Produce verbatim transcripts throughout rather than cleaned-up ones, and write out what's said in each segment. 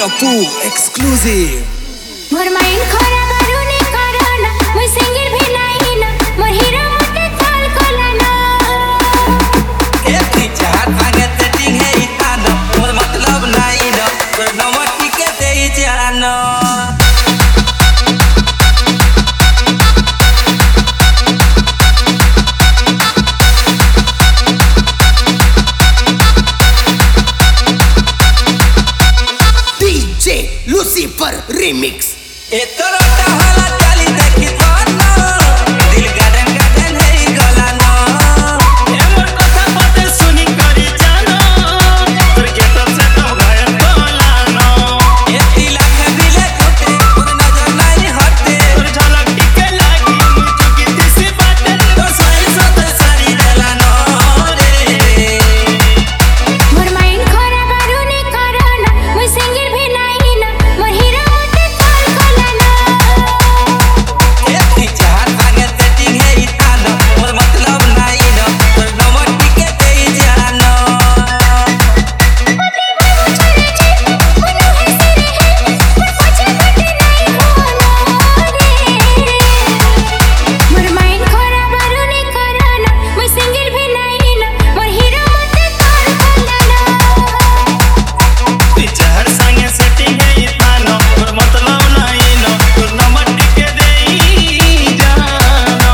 Tapu exclusive. मोर mind खरा करूनी करना मोर singer भी नहीं ना मोर हीरो मोटे थाल कोलाना ए पीछा आगे सेटिंग है इतानो मोर मतलब नहीं ना पर नमक के दे जानो Lucifer Remix. ए तोरा टहला चली देखी थानो दिल गार्डन गार्डन है गलानो ए मोर कथा बात सुनी करी जानो तोर के तब से तो गए गलानो ए तिलक दिले टूटे तोर नजर नहीं हटे तोर झलक टिके लागी मुझ की दिसी बात तोर सारी सत सारी गलानो रे मोर माइंड खरा करूनी करना मोर सिंगर भी नहीं ना मोर हीरो मोटे थाल कोलाना ए पीछा आगे सेटिंग है इतानो मोर मतलब नहीं ना पर नमक के दे जानो मोर माइंड खरा करूनी करना मोर सिंगर भी नहीं ना मोर हीरो मोटे थाल कोलाना जहर संगे सेटिंग है इतानो तोर मतलब नहीं नो तोर नमक टिके दे जानो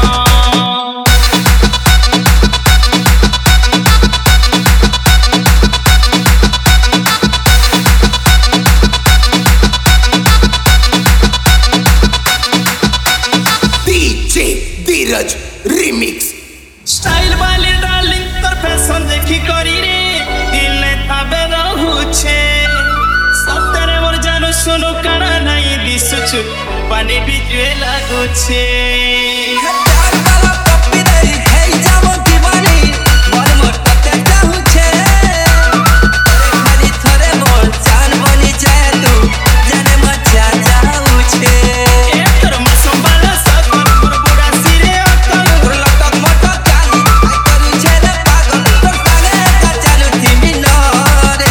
D J Dheeraj Remix. Style वाली डार्लिंग तोर फैशन देखी करी रे दिल ने ताबे रहू छे सब तेरे मोर जानो सुनो काना नहीं दिसुछु पानी बिजुए लागू छे प्यार वाला पप्पी दे है जामो दीवानी मोर मोर कते चाहू छे तेरे खाली थोड़े मोर जान बनी जाए तू जाने मचा चाहू छे ए तोर मौसम वाला सब मोर बुढ़ा सिरे अकल तोर लटक मटक चाली आई करू छे रे पागल तोर संगे का चालू थी मिनोरे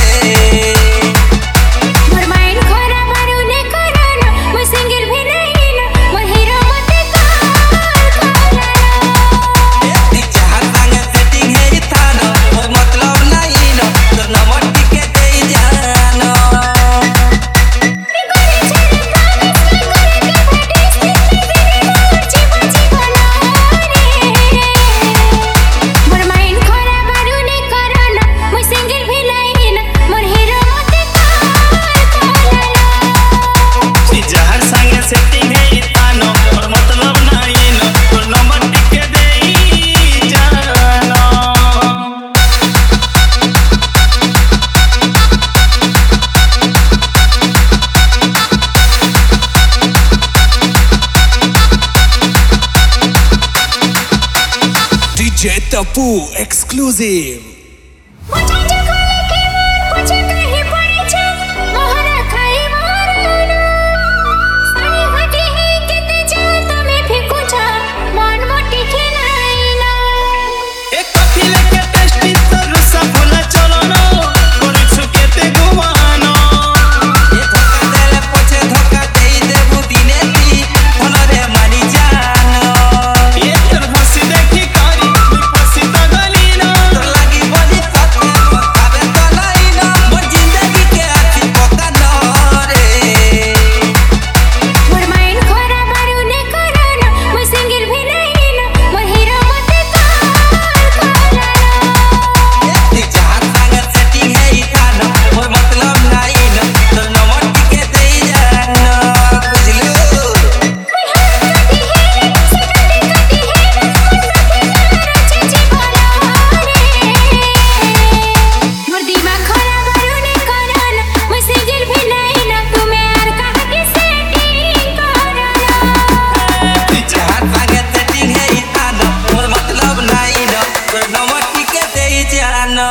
मोर माइंड खरा करूनी करना मोर सिंगर भी नहीं ना मोर हीरो मोटे थाल कोलाना ए पीछा संगे सेटिंग है इतानो मोर मतलब नहीं ना तोर नमक के दे जानो मोर माइंड खरा करूनी करना मोर सिंगर भी नहीं ना मोर हीरो मोटे थाल कोलाना जहर संगे सेटिंग है इतानो और मतलब नहीं नो तोर नंबर टिके दे जानो D J Tapu exclusive. मुझे जगले के मोर मुझे कहीं पड़ी छे मोहरा खाई मारना सारी हटी ही किते जाए तुम्हें भी कुछ मन मोटी खिलाइना एक कॉफी लेके टेस्टी तोर सब भूला चलो नो और सुकेते घुमानो ये धोखा देले पछे धोखा देई देबू दिने दी होनरे मानी जानो ये तोर हंसी देखी करी फंसी तो गली नो तोर लागी बड़ी सत्य बतावे तो नहीं ना मोर जिंदगी के आखी पका न रे मोर माइंड खरा करूनी करना मोर सिंगर भी नहीं ना मोर हीरो मोटे थाल कोलाना ए जहां संग सेटिंग है इतानो मोर मतलब नहीं ना तोर नमक के दे जानो बुझलू मोर दिमाग खराब करूनी करना मोर सिंगर भी नहीं ना तुम्हें यार कहा की सेटिंग करना जहां संग सेटिंग है इतानो मोर मतलब नहीं ना तोर नमक के दे जानो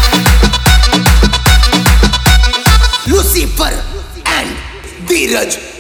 Lucifer and Dheeraj